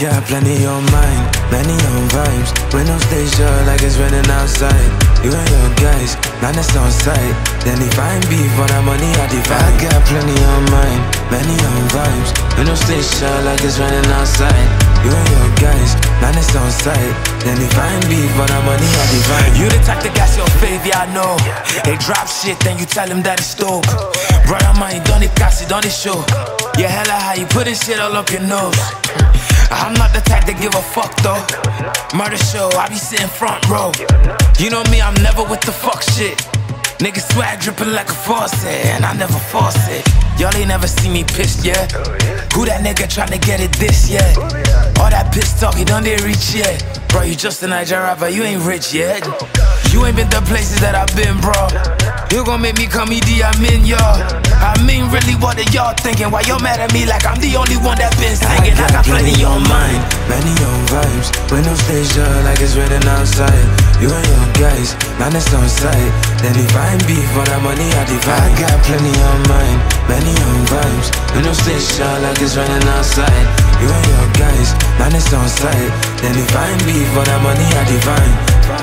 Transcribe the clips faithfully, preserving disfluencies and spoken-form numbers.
got plenty on mine, many on vibes. When no stay sure like it's raining outside. You and your guys, man, it's on sight. Then if I'm beef for that money, I divide. I got plenty on mine, many on vibes. When no stay sure like it's raining outside. You and your guys, man, it's on sight. Then if I'm beef for that money, I divide. You the type that got your fave, yeah, I know. They drop shit, then you tell them that it's dope. Brother mine, don't it cast it on the show. Yeah, hella how you putting shit all up your nose. I'm not the type to give a fuck though. Murder show, I be sitting front row. You know me, I'm never with the fuck shit. Niggas swag dripping like a faucet, and I never force it. Y'all ain't never see me pissed yet. Who that nigga tryna get it this yet? All that piss talk, you done didn't reach yet. Bro, you just a Niger rapper, you ain't rich yet. You ain't been the places that I've been, bro. You gon' make me come Idi Amin, y'all. I mean, really, what are y'all thinking? Why y'all mad at me like I'm the only one that been singing? I got, I got plenty on mine, many on vibes. When no stay sure like it's raining outside. You and your guys, man, it's on sight. Then if I'm beef for that money, I divide. I got plenty on mine, many on vibes. When no stay sure like it's raining outside. You and your guys, man, it's on sight. Then if I'm beef for that money, I divide.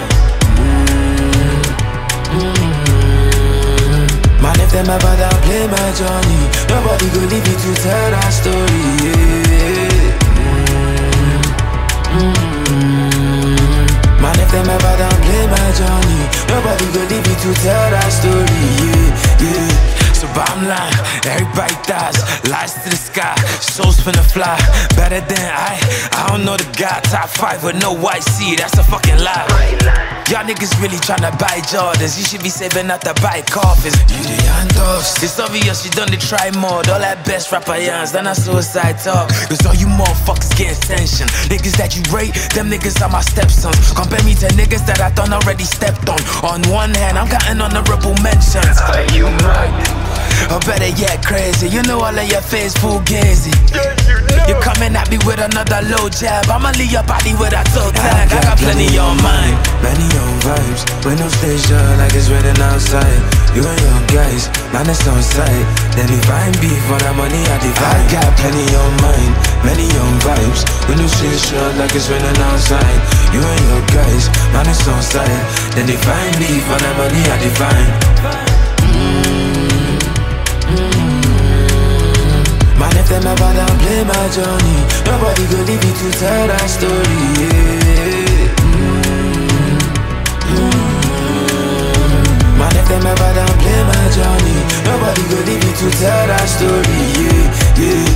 Man, if them ever down play my journey, nobody go leave you to tell that story, yeah. Mm-hmm. Man, if them ever down play my journey, nobody go leave you to tell that story, yeah, yeah. So bottom line, everybody dies, lies to the sky, souls finna fly. Better than I, I don't know the guy. Top five with no white C, that's a fucking lie. Y'all niggas really tryna buy Jordans, you should be saving up to buy coffins. You the handcuffs, it's obvious you done to try more. All that best rapper yans, then I suicide talk. Cause all you motherfuckers getting tension. Niggas that you rate, them niggas are my stepsons. Compare me to niggas that I done already stepped on. On one hand, I'm counting honorable mentions. Are you right? Or better yet, crazy. You know all of your face fugazi. You're coming at me with another low jab. I'ma leave your body with a toe tag. I got plenty on mine, many on vibes. When no stay sure like it's raining outside. You and your guys, man, it's on sight. Then if I'm beef for that money, I divide. I got plenty on mine, many on vibes. When no stay sure like it's raining outside. You and your guys, man, it's on sight. Then if I'm beef for that money, I divide. Man, if them ever down play my journey, nobody go leave you to tell that story, yeah. Mm-hmm. Man, if them ever down play my journey, nobody go leave you to tell that story, yeah, yeah.